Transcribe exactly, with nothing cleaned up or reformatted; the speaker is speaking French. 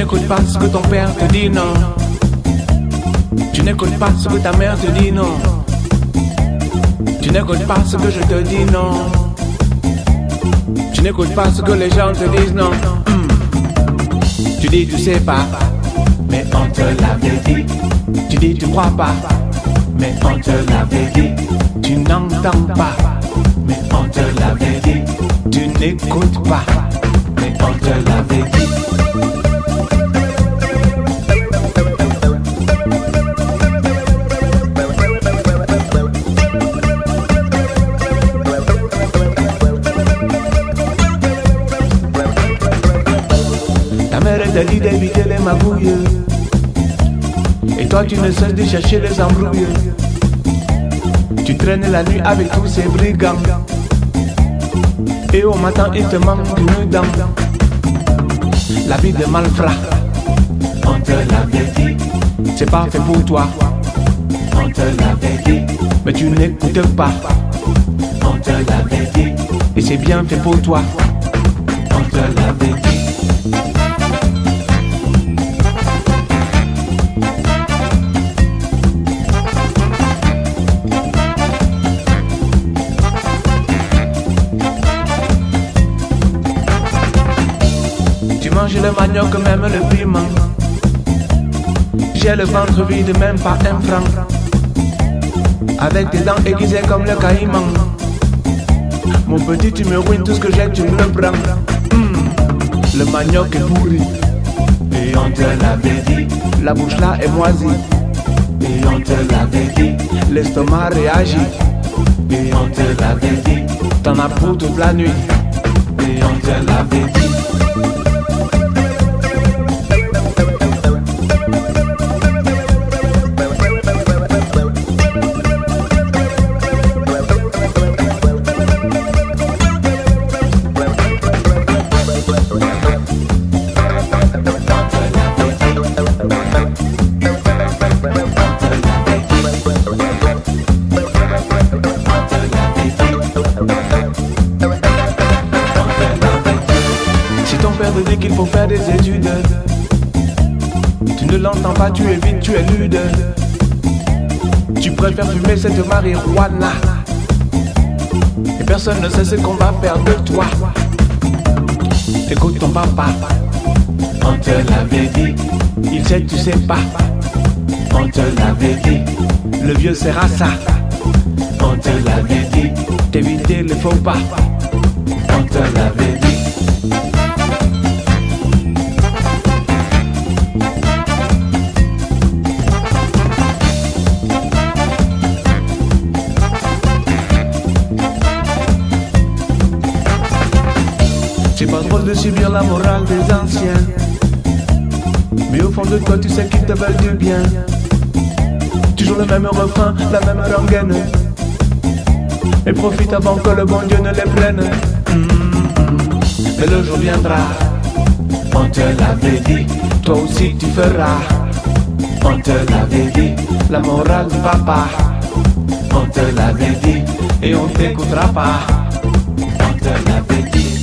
n'écoutes pas ce que ton père te dit, non. Tu n'écoutes pas ce que ta mère te dit, non. Tu n'écoutes pas ce que je te dis, non. Tu n'écoutes pas ce que les gens te disent, non. Hmm. Tu dis tu sais pas, mais on te l'avait dit. Tu dis tu crois pas, mais on te l'avait dit. Tu n'entends pas, mais on te l'avait dit. Tu n'écoutes pas, mais on te l'avait dit. Ta mère t'a dit d'éviter les magouilles, et toi tu ne cesses de chercher les embrouilles. Tu traînes la nuit avec tous ces brigands, et au matin il te manque une dent. La vie de malfrat, on te l'avait dit. C'est pas fait pour toi, on te l'avait dit. Mais tu n'écoutes pas, on te l'avait dit. Et c'est bien fait pour toi, on te l'avait dit. Tu manges le manioc, même le piment. J'ai le ventre vide, même pas un franc. Avec tes dents aiguisées comme le caïman. Mon petit, tu me ruines tout ce que j'ai, tu me le prends. Mmh. Le manioc est pourri, et on te l'avait dit. La bouche là est moisie, et on te l'avait dit. L'estomac réagit, et on te l'avait dit. T'en as pour toute la nuit, et on te l'avait dit. Ton père te dit qu'il faut faire des études. Tu ne l'entends pas, tu évites, tu es lude. Tu préfères fumer cette marijuana, et personne ne sait ce qu'on va faire de toi. Écoute ton papa, on te l'avait dit. Il sait, tu sais pas, on te l'avait dit. Le vieux sert à ça, on te l'avait dit. T'éviter le faux pas, on te l'avait dit. C'est pas drôle de subir la morale des anciens, mais au fond de toi tu sais qu'ils te veulent du bien. Toujours le même refrain, la même rengaine, et profite avant que le bon Dieu ne les prenne. Mmh. Mais le jour viendra, on te l'avait dit. Toi aussi tu feras, on te l'avait dit. La morale du papa, on te l'avait dit. Et on t'écoutera pas, on te l'avait dit.